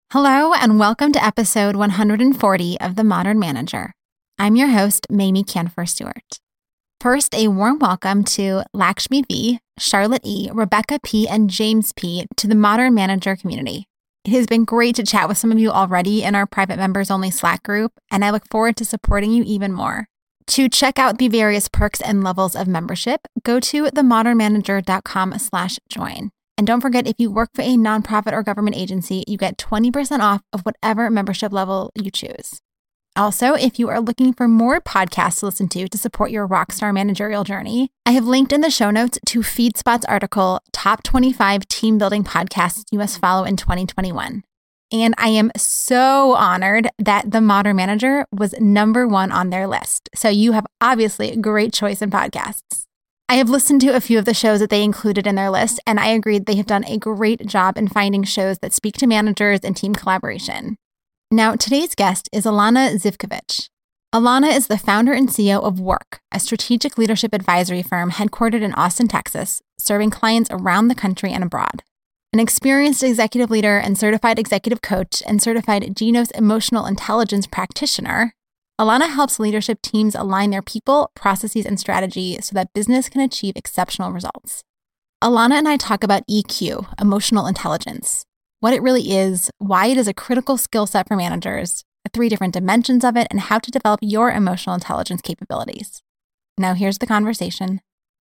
Hello, and welcome to episode 140 of The Modern Manager. I'm your host, Mamie Canfor-Stewart. First, a warm welcome to Lakshmi V, Charlotte E, Rebecca P, and James P to the Modern Manager community. It has been great to chat with some of you already in our private members-only Slack group, and I look forward to supporting you even more. To check out the various perks and levels of membership, go to themodernmanager.com/join. And don't forget, if you work for a nonprofit or government agency, you get 20% off of whatever membership level you choose. Also, if you are looking for more podcasts to listen to support your rockstar managerial journey, I have linked in the show notes to FeedSpot's article, Top 25 Team Building Podcasts You Must Follow in 2021. And I am so honored that The Modern Manager was #1 on their list. So you have obviously a great choice in podcasts. I have listened to a few of the shows that they included in their list, and I agreed they have done a great job in finding shows that speak to managers and team collaboration. Now, today's guest is Alana Zivkovic. Alana is the founder and CEO of Work, a strategic leadership advisory firm headquartered in Austin, Texas, serving clients around the country and abroad. An experienced executive leader and certified executive coach and certified Genos emotional intelligence practitioner, Alana helps leadership teams align their people, processes, and strategy so that business can achieve exceptional results. Alana and I talk about EQ, emotional intelligence, what it really is, why it is a critical skill set for managers, the 3 different dimensions of it, and how to develop your emotional intelligence capabilities. Now here's the conversation.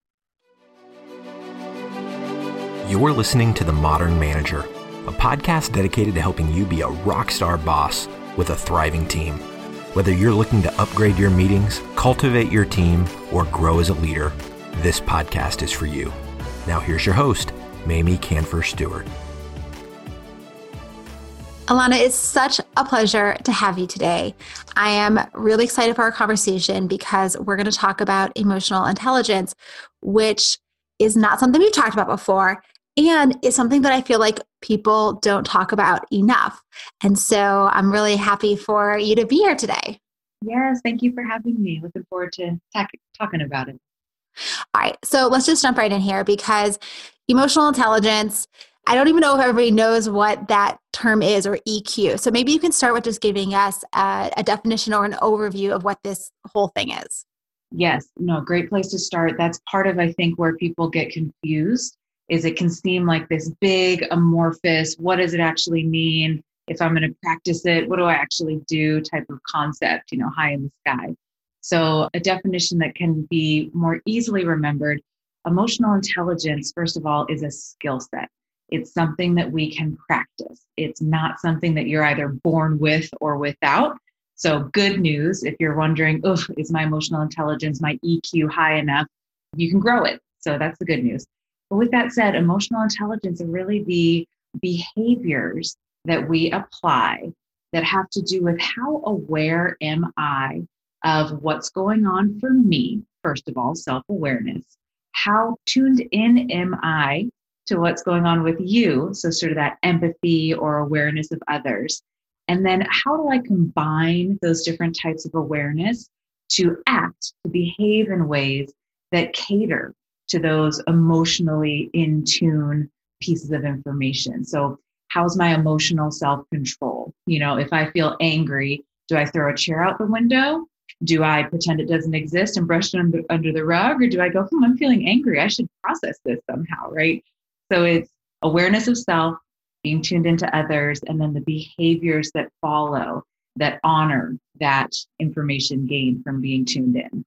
You're listening to The Modern Manager, a podcast dedicated to helping you be a rockstar boss with a thriving team. Whether you're looking to upgrade your meetings, cultivate your team, or grow as a leader, this podcast is for you. Now here's your host, Mamie Canfor-Stewart. Alana, it's such a pleasure to have you today. I am really excited for our conversation because we're going to talk about emotional intelligence, which is not something we've talked about before, and is something that I feel like people don't talk about enough. And so I'm really happy for you to be here today. Yes, thank you for having me. Looking forward to talking about it. All right, so let's just jump right in here because emotional intelligence, I don't even know if everybody knows what that term is, or EQ. So maybe you can start with just giving us a definition or an overview of what this whole thing is. Yes, no, great place to start. That's part of, I think, where people get confused, is it can seem like this big amorphous, what does it actually mean? If I'm going to practice it, what do I actually do type of concept, high in the sky. So a definition that can be more easily remembered, emotional intelligence, first of all, is a skill set. It's something that we can practice. It's not something that you're either born with or without. So good news, if you're wondering, is my emotional intelligence, my EQ high enough? You can grow it. So that's the good news. But with that said, emotional intelligence are really the behaviors that we apply that have to do with how aware am I of what's going on for me, first of all, self-awareness. How tuned in am I to what's going on with you? So sort of that empathy or awareness of others. And then how do I combine those different types of awareness to act, to behave in ways that cater to those emotionally in tune pieces of information? So how's my emotional self-control? If I feel angry, do I throw a chair out the window? Do I pretend it doesn't exist and brush it under the rug? Or do I go, I'm feeling angry, I should process this somehow, right? So it's awareness of self, being tuned into others, and then the behaviors that follow that honor that information gained from being tuned in.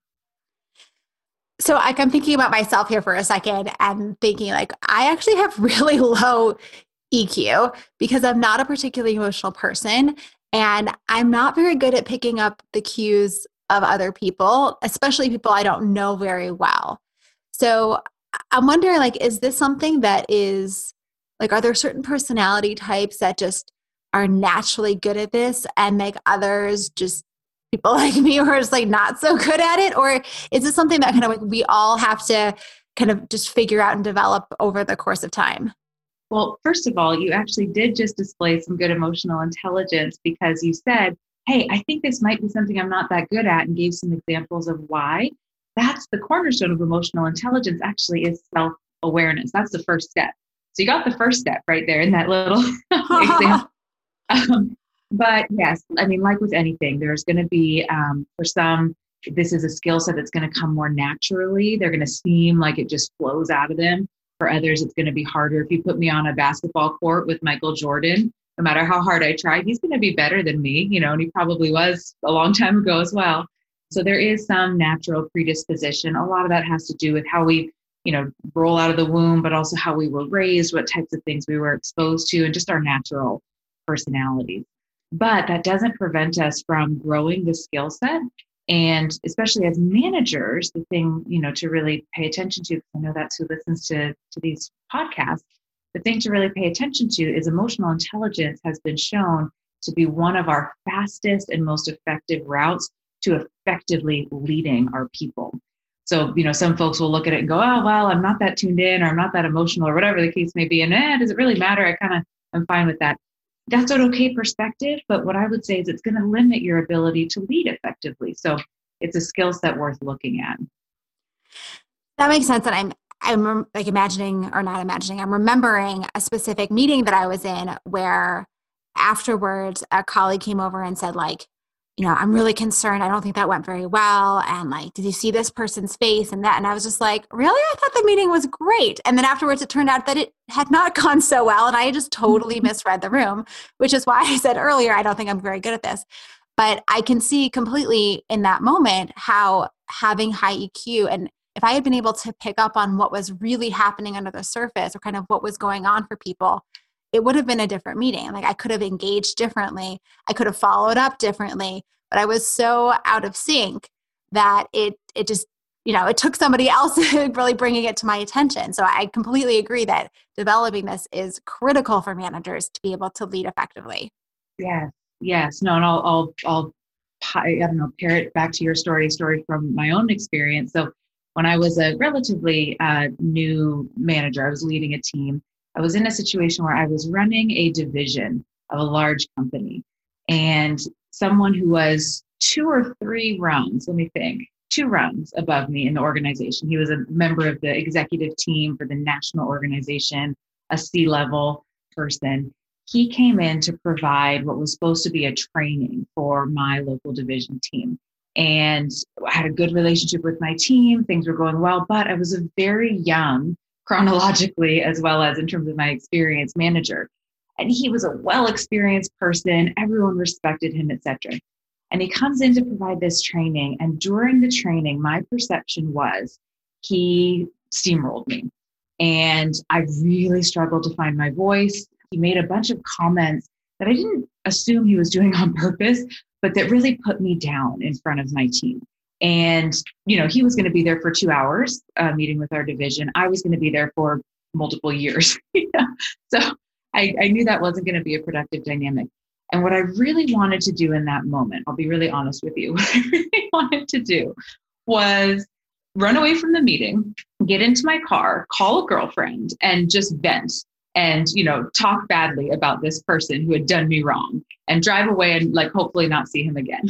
So I'm thinking about myself here for a second and thinking I actually have really low EQ because I'm not a particularly emotional person, and I'm not very good at picking up the cues of other people, especially people I don't know very well. So I'm wondering, is this something that is, are there certain personality types that just are naturally good at this and make others just people like me who are just not so good at it? Or is this something that kind of we all have to kind of just figure out and develop over the course of time? Well, first of all, you actually did just display some good emotional intelligence because you said, hey, I think this might be something I'm not that good at, and gave some examples of why. That's the cornerstone of emotional intelligence, actually, is self-awareness. That's the first step. So you got the first step right there in that little example. But yes, I mean, like with anything, there's going to be, for some, this is a skill set that's going to come more naturally. They're going to seem like it just flows out of them. For others, it's going to be harder. If you put me on a basketball court with Michael Jordan, no matter how hard I try, he's going to be better than me, and he probably was a long time ago as well. So there is some natural predisposition. A lot of that has to do with how we, roll out of the womb, but also how we were raised, what types of things we were exposed to, and just our natural personalities. But that doesn't prevent us from growing the skill set. And especially as managers, the thing, to really pay attention to, because I know that's who listens to these podcasts, the thing to really pay attention to is emotional intelligence has been shown to be one of our fastest and most effective routes to effectively leading our people. So, some folks will look at it and go, oh, well, I'm not that tuned in, or I'm not that emotional, or whatever the case may be. And does it really matter? I'm fine with that. That's an okay perspective, but what I would say is it's going to limit your ability to lead effectively. So it's a skill set worth looking at. That makes sense. And I'm like I'm remembering a specific meeting that I was in where afterwards a colleague came over and said, I'm really concerned. I don't think that went very well. And did you see this person's face and that? And I was just like, really? I thought the meeting was great. And then afterwards it turned out that it had not gone so well. And I just totally misread the room, which is why I said earlier, I don't think I'm very good at this. But I can see completely in that moment how having high EQ, and if I had been able to pick up on what was really happening under the surface, or kind of what was going on for people, it would have been a different meeting. I could have engaged differently. I could have followed up differently, but I was so out of sync that it just, it took somebody else really bringing it to my attention. So I completely agree that developing this is critical for managers to be able to lead effectively. Yes. No, and I'll parrot back to your story from my own experience. So when I was a relatively new manager, I was leading a team. I was in a situation where I was running a division of a large company, and someone who was 2 or 3 rungs, 2 rungs above me in the organization. He was a member of the executive team for the national organization, a C-level person. He came in to provide what was supposed to be a training for my local division team. And I had a good relationship with my team. Things were going well, but I was a very young, chronologically, as well as in terms of my experience, manager. And he was a well-experienced person. Everyone respected him, etc. And he comes in to provide this training. And during the training, my perception was he steamrolled me. And I really struggled to find my voice. He made a bunch of comments that I didn't assume he was doing on purpose, but that really put me down in front of my team. And, he was going to be there for 2 hours, meeting with our division. I was going to be there for multiple years. So I knew that wasn't going to be a productive dynamic. And what I really wanted to do in that moment, I'll be really honest with you, what I really wanted to do was run away from the meeting, get into my car, call a girlfriend, and just vent and, talk badly about this person who had done me wrong, and drive away and hopefully not see him again.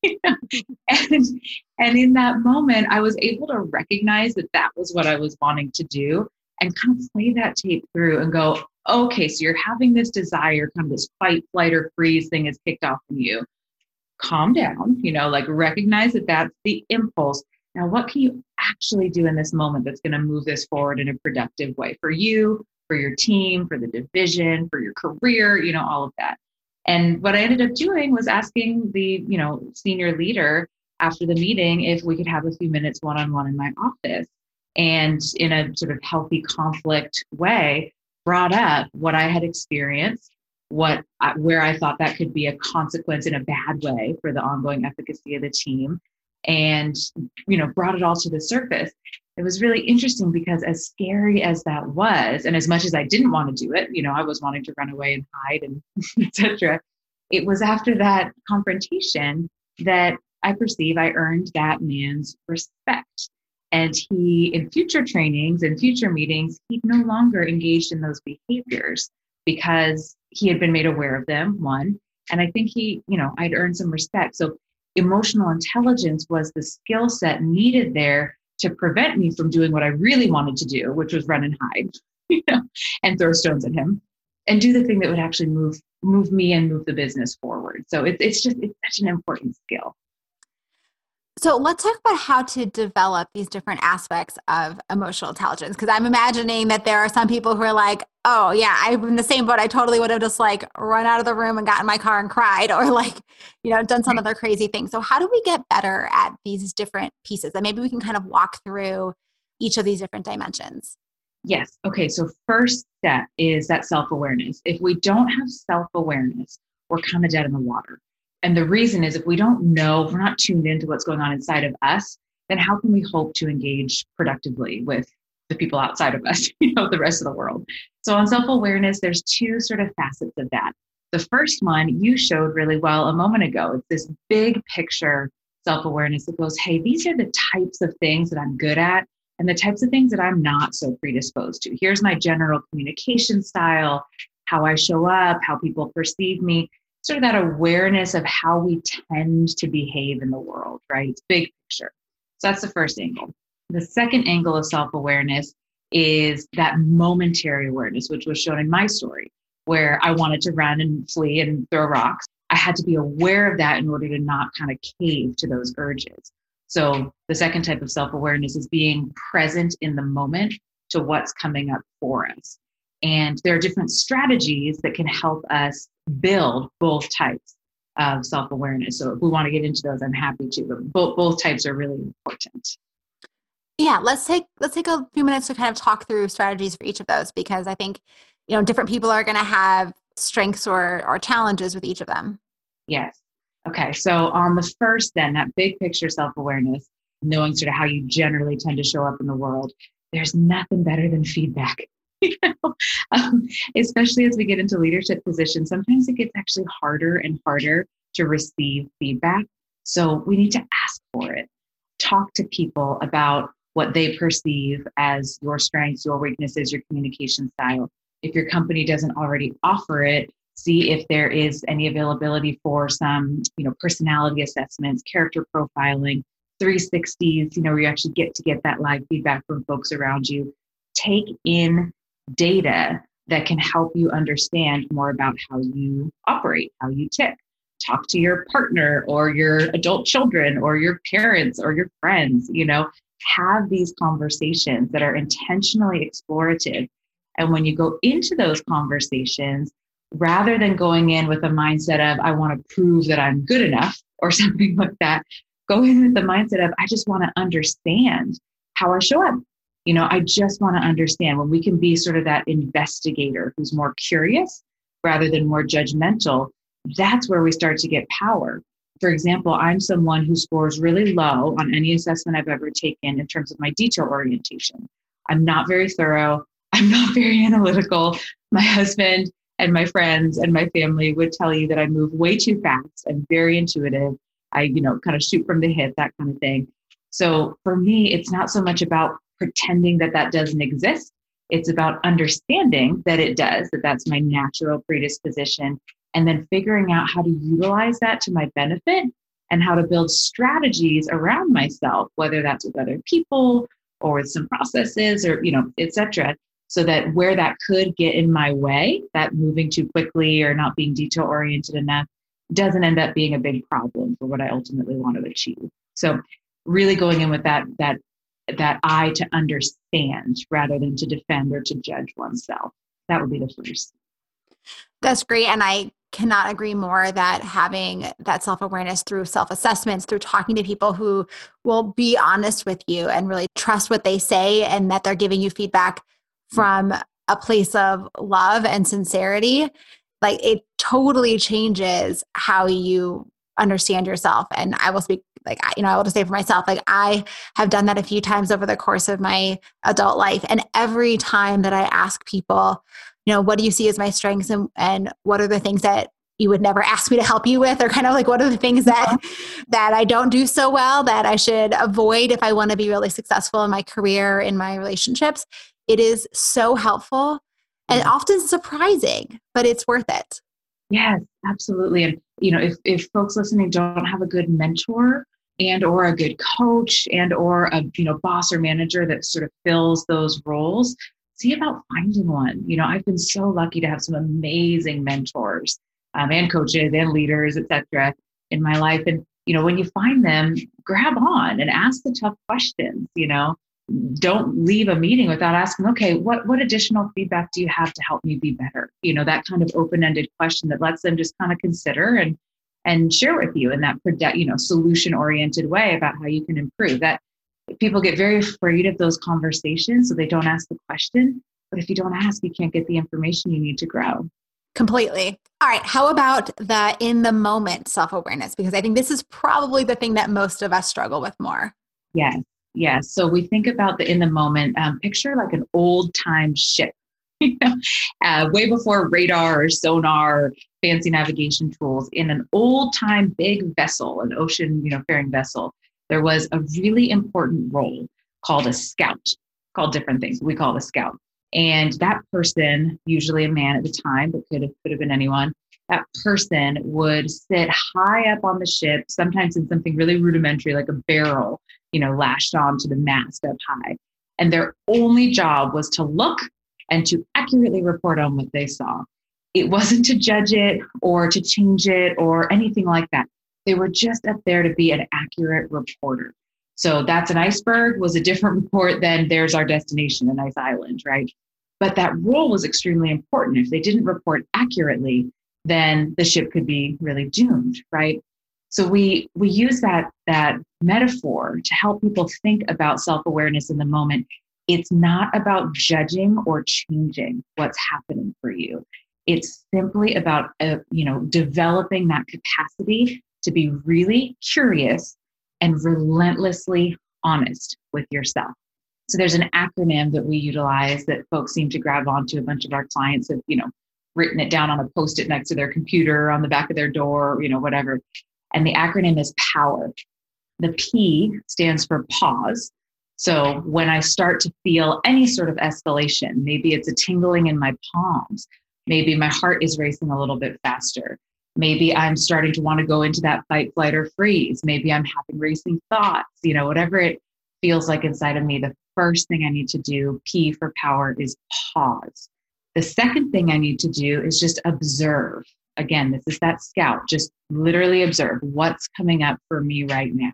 And in that moment, I was able to recognize that was what I was wanting to do, and kind of play that tape through and go, okay, so you're having this desire, kind of this fight, flight, or freeze thing is kicked off in you. Calm down, recognize that that's the impulse. Now, what can you actually do in this moment that's going to move this forward in a productive way for you, for your team, for the division, for your career, all of that. And what I ended up doing was asking the, senior leader after the meeting if we could have a few minutes one-on-one in my office, and in a sort of healthy conflict way, brought up what I had experienced, where I thought that could be a consequence in a bad way for the ongoing efficacy of the team, and, brought it all to the surface. It was really interesting because as scary as that was, and as much as I didn't want to do it, I was wanting to run away and hide and etc. It was after that confrontation that I perceive I earned that man's respect. And he, in future trainings and future meetings, he no longer engaged in those behaviors because he had been made aware of them, one. And I think I'd earned some respect. So emotional intelligence was the skill set needed there to prevent me from doing what I really wanted to do, which was run and hide, and throw stones at him. and do the thing that would actually move me and move the business forward. So it's such an important skill. So let's talk about how to develop these different aspects of emotional intelligence. Because I'm imagining that there are some people who are like, oh yeah, I'm in the same boat. I totally would have just like run out of the room and got in my car and cried, or like, done some other crazy thing. So how do we get better at these different pieces? And maybe we can kind of walk through each of these different dimensions. Yes. Okay. So first step is that self-awareness. If we don't have self-awareness, we're kind of dead in the water. And the reason is, if we don't know, if we're not tuned into what's going on inside of us, then how can we hope to engage productively with the people outside of us, the rest of the world? So on self-awareness, there's two sort of facets of that. The first one you showed really well a moment ago. It's this big picture self-awareness that goes, hey, these are the types of things that I'm good at and the types of things that I'm not so predisposed to. Here's my general communication style, how I show up, how people perceive me. Sort of that awareness of how we tend to behave in the world, right? It's big picture. So that's the first angle. The second angle of self-awareness is that momentary awareness, which was shown in my story, where I wanted to run and flee and throw rocks. I had to be aware of that in order to not kind of cave to those urges. So the second type of self-awareness is being present in the moment to what's coming up for us. And there are different strategies that can help us build both types of self-awareness. So if we want to get into those, I'm happy to, but both types are really important. Yeah, let's take a few minutes to kind of talk through strategies for each of those, because I think, different people are going to have strengths or challenges with each of them. Yes. Okay. So on the first, then, that big picture self-awareness, knowing sort of how you generally tend to show up in the world, there's nothing better than feedback. Especially as we get into leadership positions, sometimes it gets actually harder and harder to receive feedback. So we need to ask for it. Talk to people about what they perceive as your strengths, your weaknesses, your communication style. If your company doesn't already offer it, see if there is any availability for some, personality assessments, character profiling, 360s, where you actually get that live feedback from folks around you. Take in data that can help you understand more about how you operate, how you tick. Talk to your partner or your adult children or your parents or your friends, have these conversations that are intentionally explorative. And when you go into those conversations, rather than going in with a mindset of, I want to prove that I'm good enough or something like that, go in with the mindset of, I just want to understand how I show up. I just want to understand. When we can be sort of that investigator who's more curious rather than more judgmental, that's where we start to get power. For example, I'm someone who scores really low on any assessment I've ever taken in terms of my detail orientation. I'm not very thorough. I'm not very analytical. My husband and my friends and my family would tell you that I move way too fast. I'm very intuitive. I, kind of shoot from the hip, that kind of thing. So for me, it's not so much about pretending that doesn't exist. It's about understanding that it does, that that's my natural predisposition, and then figuring out how to utilize that to my benefit and how to build strategies around myself, whether that's with other people or with some processes or, et cetera, so that where that could get in my way, that moving too quickly or not being detail oriented enough, doesn't end up being a big problem for what I ultimately want to achieve. So really going in with that eye to understand rather than to defend or to judge oneself. That would be the first. That's great. And I cannot agree more that having that self-awareness through self-assessments, through talking to people who will be honest with you and really trust what they say and that they're giving you feedback from a place of love and sincerity, like it totally changes how you understand yourself. And I will speak, I will just say for myself, I have done that a few times over the course of my adult life. And every time that I ask people, what do you see as my strengths and what are the things that you would never ask me to help you with, or kind of like, what are the things that I don't do so well that I should avoid if I want to be really successful in my career, in my relationships? It is so helpful and often surprising, but it's worth it. Yes, absolutely. And, if folks listening don't have a good mentor and or a good coach and or a, boss or manager that sort of fills those roles, see about finding one. I've been so lucky to have some amazing mentors and coaches and leaders, et cetera, in my life. And, when you find them, grab on and ask the tough questions. Don't leave a meeting without asking, okay, what additional feedback do you have to help me be better? That kind of open-ended question that lets them just kind of consider and share with you in that, solution-oriented way about how you can improve. That people get very afraid of those conversations, so they don't ask the question. But if you don't ask, you can't get the information you need to grow. Completely. All right. How about the in the moment self-awareness? Because I think this is probably the thing that most of us struggle with more. Yes. Yes. So we think about the in the moment, picture like an old time ship, way before radar or sonar, or fancy navigation tools. In an old time big vessel, an ocean, faring vessel, there was a really important role called a scout, called different things. We call it a scout. And that person, usually a man at the time, but could have been anyone, that person would sit high up on the ship, sometimes in something really rudimentary, like a barrel, lashed onto the mast up high. And their only job was to look and to accurately report on what they saw. It wasn't to judge it or to change it or anything like that. They were just up there to be an accurate reporter. So that's an iceberg was a different report than there's our destination, a nice island, right? But that role was extremely important. If they didn't report accurately, then the ship could be really doomed, right? So we use that metaphor to help people think about self-awareness in the moment. It's not about judging or changing what's happening for you. It's simply about developing that capacity to be really curious and relentlessly honest with yourself. So there's an acronym that we utilize that folks seem to grab onto. A bunch of our clients have, written it down on a Post-it next to their computer, on the back of their door, whatever. And the acronym is POWER. The P stands for pause. So when I start to feel any sort of escalation, maybe it's a tingling in my palms, maybe my heart is racing a little bit faster. Maybe I'm starting to want to go into that fight, flight, or freeze. Maybe I'm having racing thoughts, whatever it feels like inside of me. The first thing I need to do, P for power, is pause. The second thing I need to do is just observe. Again, this is that scout. Just literally observe what's coming up for me right now.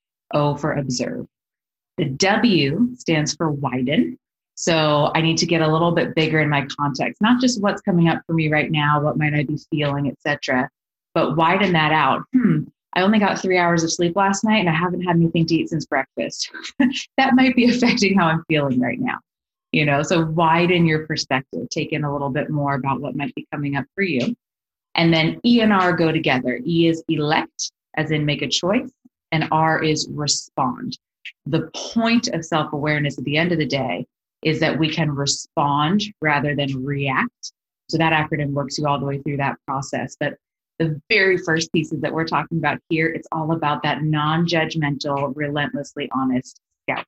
O for observe. The W stands for widen. So I need to get a little bit bigger in my context, not just what's coming up for me right now, what might I be feeling, etc., but widen that out. I only got 3 hours of sleep last night and I haven't had anything to eat since breakfast. That might be affecting how I'm feeling right now. So widen your perspective, take in a little bit more about what might be coming up for you. And then E and R go together. E is elect, as in make a choice, and R is respond. The point of self-awareness at the end of the day is that we can respond rather than react. So that acronym works you all the way through that process. But the very first pieces that we're talking about here, it's all about that non-judgmental, relentlessly honest scout.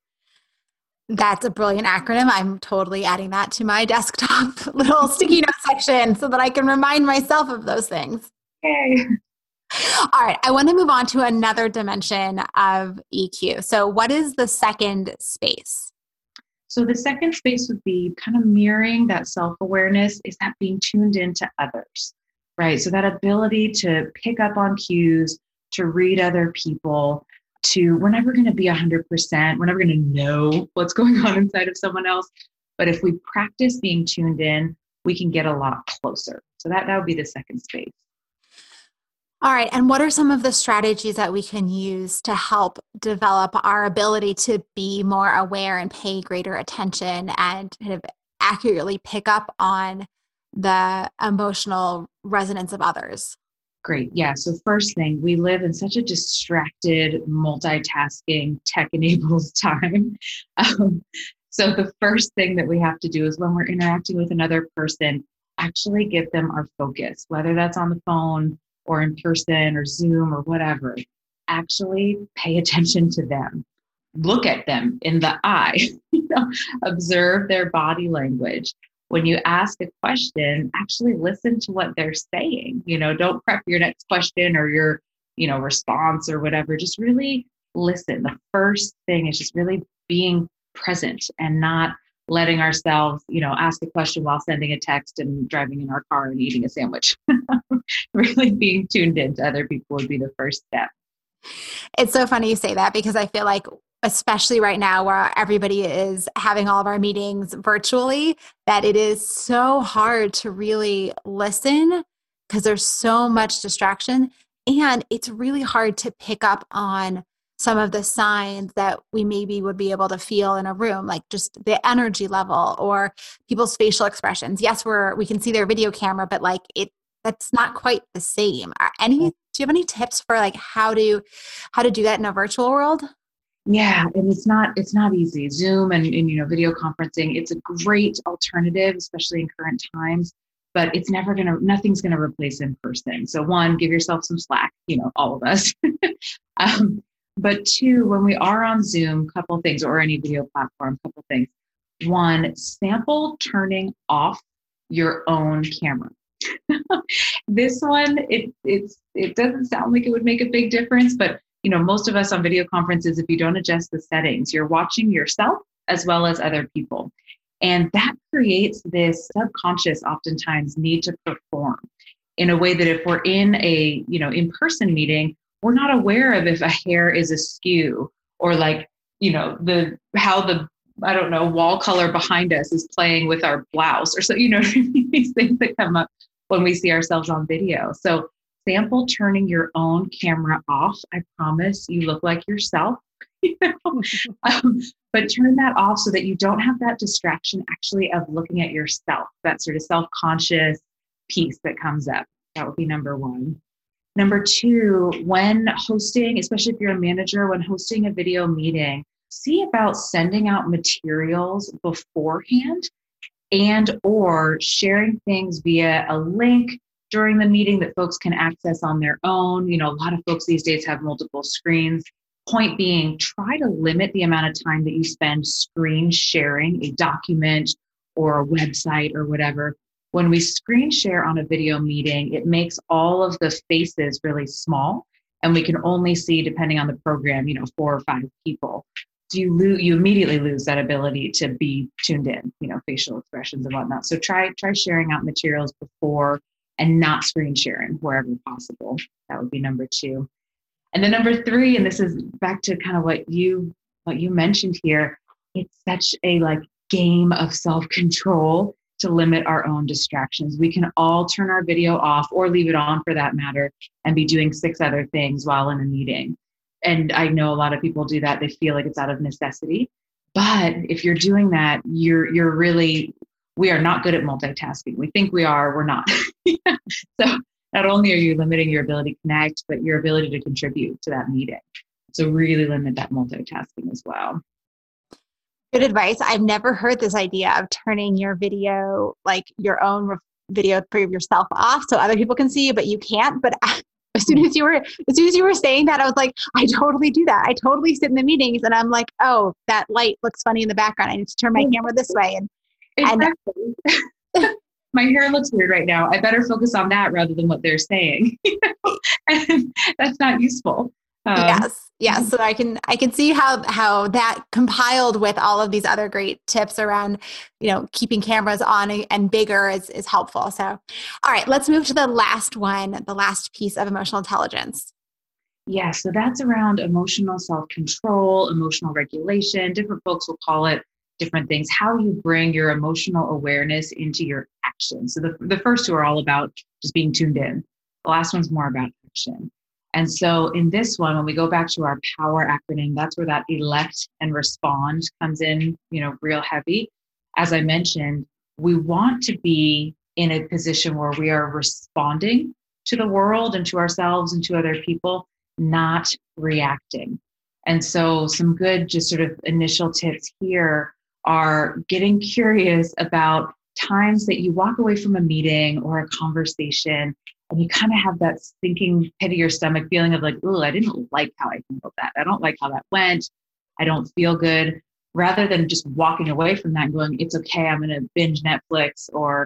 That's a brilliant acronym. I'm totally adding that to my desktop little sticky note section so that I can remind myself of those things. Okay. All right. I want to move on to another dimension of EQ. So what is the second space? So the second space would be kind of mirroring that self-awareness, is that being tuned into others, right? So that ability to pick up on cues, to read other people, we're never going to be 100%. We're never going to know what's going on inside of someone else. But if we practice being tuned in, we can get a lot closer. So that would be the second space. All right. And what are some of the strategies that we can use to help develop our ability to be more aware and pay greater attention and kind of accurately pick up on the emotional resonance of others? Great. Yeah. So first thing, we live in such a distracted, multitasking, tech-enabled time. So the first thing that we have to do is when we're interacting with another person, actually give them our focus, whether that's on the phone or in person or Zoom or whatever. Actually pay attention to them. Look at them in the eye. Observe their body language. When you ask a question, actually listen to what they're saying. Don't prep your next question or your, response or whatever. Just really listen. The first thing is just really being present and not letting ourselves, ask a question while sending a text and driving in our car and eating a sandwich. Really being tuned into other people would be the first step. It's so funny you say that, because I feel like, especially right now where everybody is having all of our meetings virtually, that it is so hard to really listen because there's so much distraction. And it's really hard to pick up on some of the signs that we maybe would be able to feel in a room, like just the energy level or people's facial expressions. Yes, we can see their video camera, but like that's not quite the same. Do you have any tips for like how to do that in a virtual world? Yeah, and it's not easy. Zoom and video conferencing, it's a great alternative, especially in current times, but nothing's gonna replace in person. So one, give yourself some slack, all of us. But two, when we are on Zoom, couple things, or any video platform, couple things. One, sample turning off your own camera. This one, it doesn't sound like it would make a big difference, but most of us on video conferences, if you don't adjust the settings, you're watching yourself as well as other people. And that creates this subconscious, oftentimes, need to perform in a way that if we're in a, in-person meeting, we're not aware of if a hair is askew or like, how the wall color behind us is playing with our blouse or so, these things that come up when we see ourselves on video. So sample turning your own camera off. I promise you look like yourself, but turn that off so that you don't have that distraction actually of looking at yourself, that sort of self-conscious piece that comes up. That would be number one. Number two, when hosting, especially if you're a manager, when hosting a video meeting, see about sending out materials beforehand and or sharing things via a link during the meeting that folks can access on their own. A lot of folks these days have multiple screens. Point being, try to limit the amount of time that you spend screen sharing a document or a website or whatever. When we screen share on a video meeting, it makes all of the faces really small, and we can only see, depending on the program, 4 or 5 people. So you immediately lose that ability to be tuned in, facial expressions and whatnot. So try sharing out materials before and not screen sharing wherever possible. That would be number two. And then number three, and this is back to kind of what you mentioned here, it's such a game of self-control to limit our own distractions. We can all turn our video off or leave it on for that matter and be doing 6 other things while in a meeting. And I know a lot of people do that. They feel like it's out of necessity. But if you're doing that, we are not good at multitasking. We think we are, we're not. So not only are you limiting your ability to connect, but your ability to contribute to that meeting. So really limit that multitasking as well. Good advice. I've never heard this idea of turning your video, like your own video of yourself off so other people can see you, but you can't. But as soon as you were saying that, I was like, I totally do that. I totally sit in the meetings and I'm like, oh, that light looks funny in the background. I need to turn my camera this way. Exactly. My hair looks weird right now. I better focus on that rather than what they're saying. And that's not useful. Yes. So I can see how that compiled with all of these other great tips around, keeping cameras on and bigger is helpful. So, all right, let's move to the last one, the last piece of emotional intelligence. Yeah. So that's around emotional self-control, emotional regulation. Different folks will call it different things, how you bring your emotional awareness into your action. So the first two are all about just being tuned in. The last one's more about action. And so in this one, when we go back to our POWER acronym, that's where that elect and respond comes in, real heavy. As I mentioned, we want to be in a position where we are responding to the world and to ourselves and to other people, not reacting. And so some good just sort of initial tips here are getting curious about times that you walk away from a meeting or a conversation and you kind of have that sinking pit of your stomach feeling of like, oh, I didn't like how I handled that. I don't like how that went. I don't feel good. Rather than just walking away from that and going, it's okay, I'm going to binge Netflix or,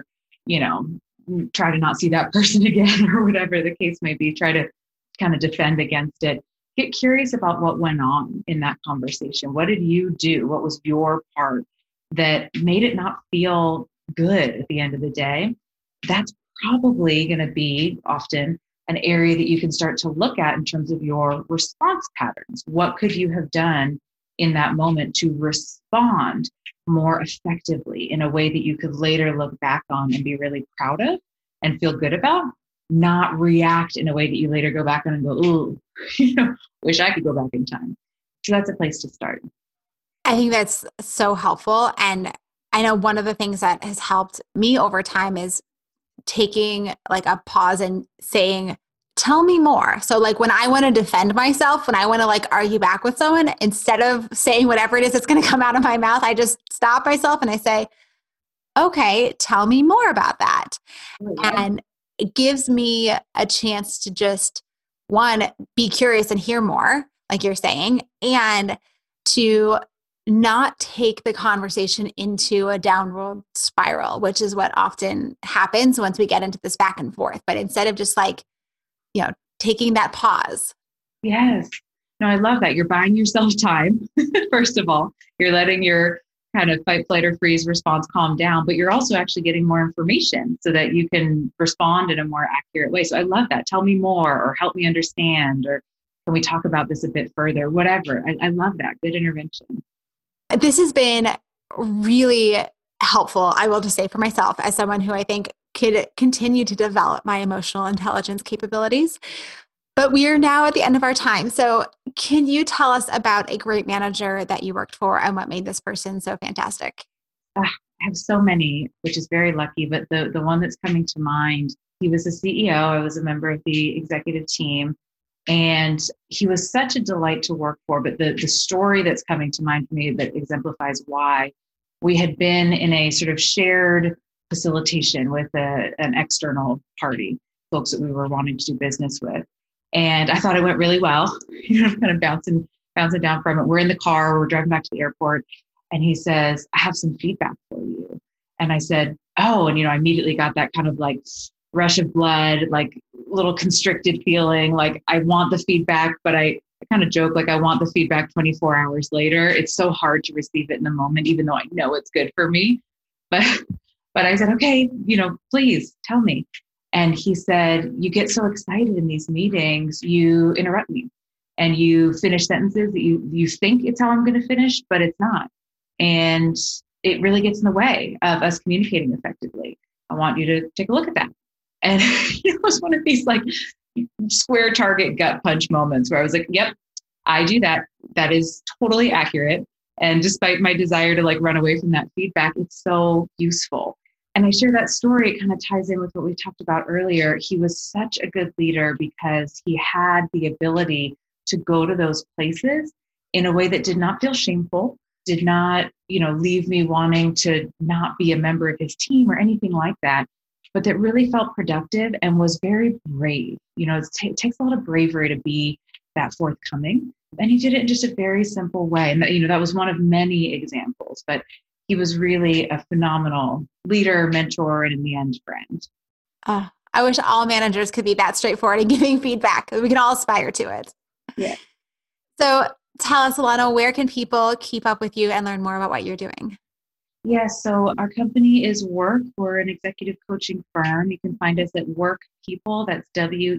try to not see that person again or whatever the case may be, try to kind of defend against it. Get curious about what went on in that conversation. What did you do? What was your part? that made it not feel good at the end of the day, that's probably going to be often an area that you can start to look at in terms of your response patterns. What could you have done in that moment to respond more effectively in a way that you could later look back on and be really proud of and feel good about, not react in a way that you later go back on and go, ooh, wish I could go back in time. So that's a place to start. I think that's so helpful. And I know one of the things that has helped me over time is taking like a pause and saying, tell me more. So like when I want to defend myself, when I want to like argue back with someone, instead of saying whatever it is that's going to come out of my mouth, I just stop myself and I say, okay, tell me more about that. And it gives me a chance to just, one, be curious and hear more, like you're saying, and to not take the conversation into a downward spiral, which is what often happens once we get into this back and forth. But instead of just like, taking that pause. Yes. No, I love that. You're buying yourself time. First of all, you're letting your kind of fight, flight, or freeze response calm down, but you're also actually getting more information so that you can respond in a more accurate way. So I love that. Tell me more, or help me understand, or can we talk about this a bit further? Whatever. I love that. Good intervention. This has been really helpful, I will just say, for myself as someone who I think could continue to develop my emotional intelligence capabilities. But we are now at the end of our time. So can you tell us about a great manager that you worked for and what made this person so fantastic? I have so many, which is very lucky, but the one that's coming to mind, he was a CEO. I was a member of the executive team, and he was such a delight to work for. But the story that's coming to mind for me that exemplifies why, we had been in a sort of shared facilitation with an external party, folks that we were wanting to do business with. And I thought it went really well, kind of bouncing down from it. We're in the car, we're driving back to the airport, and he says, I have some feedback for you. And I said, oh, and I immediately got that kind of like rush of blood, like little constricted feeling, like I want the feedback, but I kind of joke, like I want the feedback 24 hours later. It's so hard to receive it in the moment, even though I know it's good for me. But I said, okay, please tell me. And he said, you get so excited in these meetings, you interrupt me and you finish sentences that you think it's how I'm going to finish, but it's not. And it really gets in the way of us communicating effectively. I want you to take a look at that. And it was one of these like square target gut punch moments where I was like, yep, I do that. That is totally accurate. And despite my desire to like run away from that feedback, it's so useful. And I share that story, it kind of ties in with what we talked about earlier. He was such a good leader because he had the ability to go to those places in a way that did not feel shameful, did not, leave me wanting to not be a member of his team or anything like that, but that really felt productive and was very brave. It takes a lot of bravery to be that forthcoming. And he did it in just a very simple way. And that was one of many examples, but he was really a phenomenal leader, mentor, and in the end, friend. I wish all managers could be that straightforward in giving feedback. We can all aspire to it. Yeah. So tell us, Alana, where can people keep up with you and learn more about what you're doing? Yeah, so our company is Work. We're an executive coaching firm. You can find us at Work People. That's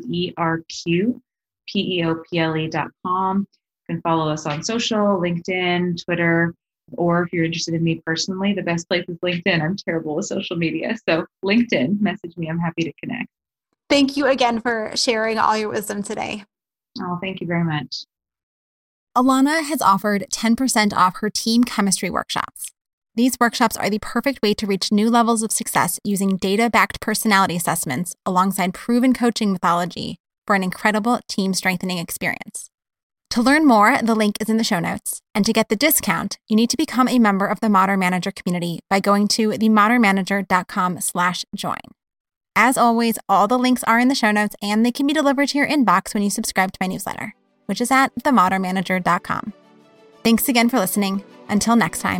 WERQPEOPLE.com. You can follow us on social, LinkedIn, Twitter. Or if you're interested in me personally, the best place is LinkedIn. I'm terrible with social media. So LinkedIn, message me. I'm happy to connect. Thank you again for sharing all your wisdom today. Oh, thank you very much. Alana has offered 10% off her team chemistry workshops. These workshops are the perfect way to reach new levels of success using data-backed personality assessments alongside proven coaching methodology for an incredible team strengthening experience. To learn more, the link is in the show notes. And to get the discount, you need to become a member of the Modern Manager community by going to themodernmanager.com/join. As always, all the links are in the show notes and they can be delivered to your inbox when you subscribe to my newsletter, which is at themodernmanager.com. Thanks again for listening. Until next time.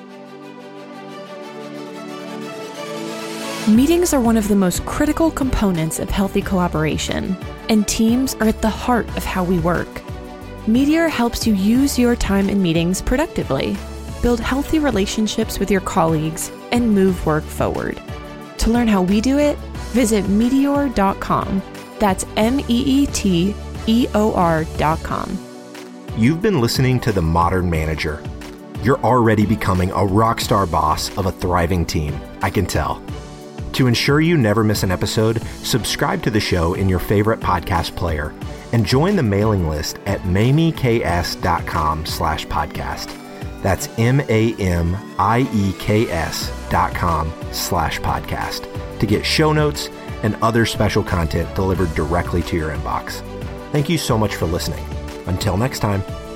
Meetings are one of the most critical components of healthy collaboration, and teams are at the heart of how we work. Meteor helps you use your time in meetings productively. build healthy relationships with your colleagues, and move work forward. To learn how we do it, visit meteor.com. That's MEETEOR.com. You've been listening to The Modern Manager. You're already becoming a rock star boss of a thriving team, I can tell. To ensure you never miss an episode, subscribe to the show in your favorite podcast player and join the mailing list at mamieks.com/podcast. That's MAMIEKS.com/podcast to get show notes and other special content delivered directly to your inbox. Thank you so much for listening. Until next time.